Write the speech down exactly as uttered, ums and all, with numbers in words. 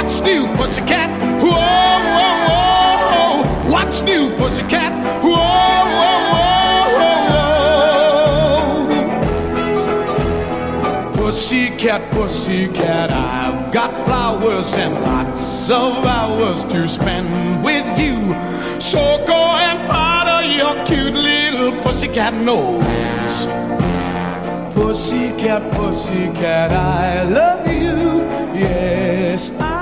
What's new, pussycat? Whoa, whoa, whoa. What's new, pussycat? Whoa, whoa, whoa, whoa. Pussycat, pussycat, I've got flowers and lots of hours to spend with you. So go and powder your cute little pussycat nose. Pussycat, pussycat, I love you. Yes, I